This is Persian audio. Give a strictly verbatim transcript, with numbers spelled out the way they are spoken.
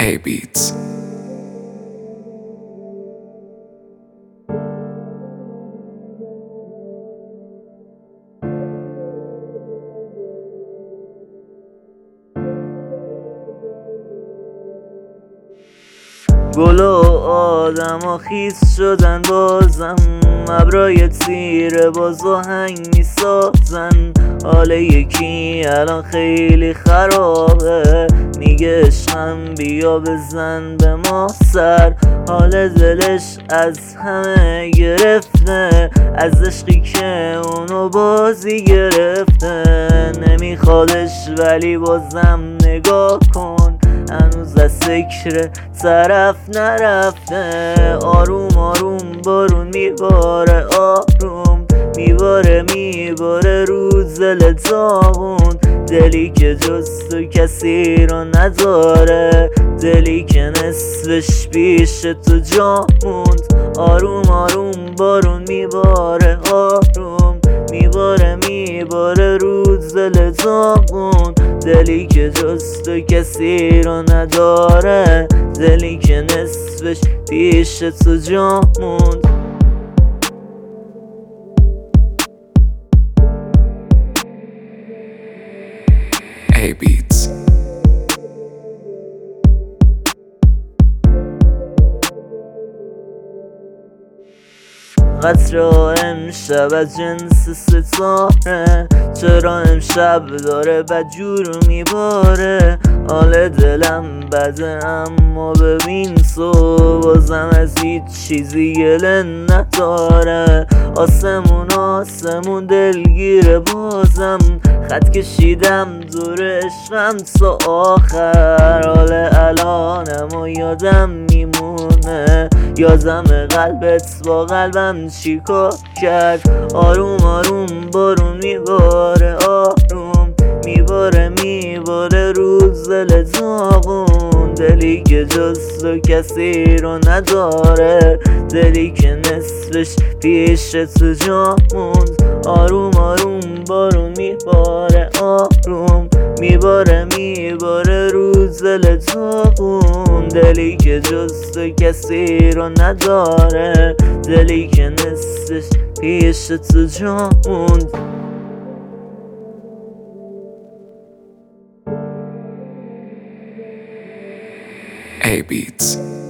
A Beats. گل و آدم ها خیس شدن بازم، ابرای تیره باز آهنگ می سازن. حال یکی الان خیلی خرابه، میگه عشقم بیا بزن به ما سر. حال دلش از همه گرفته، از عشقی که اونو بازی گرفته. نمیخوادش ولی بازم نگاه کن، هنوز از فکر طرف نرفته. آروم آروم بارون میباره، آروم میباره میباره روز دل داغون. دلی که جز تو کسی رو نداره، دلی که نصفش پیش تو جا موند. آروم آروم بارون میباره، آروم میباره میباره روز دل داغون. دلی که جز تو کسی رو نداره، دلی که نصفش پیش تو جا موند. A Beats. قطره امشب از جنس ستاره، چرا امشب داره بدجور میباره. حال دلم بده اما ببین تو بازم از هیچ چیزی گله نداره. آسمون آسمون دلگیره بازم، خط کشیدم دور عشقم تا آخر. حال الانم و یادم میمونه، یادم قلبت با قلبم چیکار کرد. آروم آروم بارون میباره، آروم میباره میباره روز دل داغون. دلی که جز تو کسی رو نداره، دلی که نصفش پیش تو جا موند. آروم آروم بارون میباره، آروم میباره میباره روز دل داغون. دلی که جز تو کسی رو نداره، دلی که نصفش پیش تو جا موند. A Beats.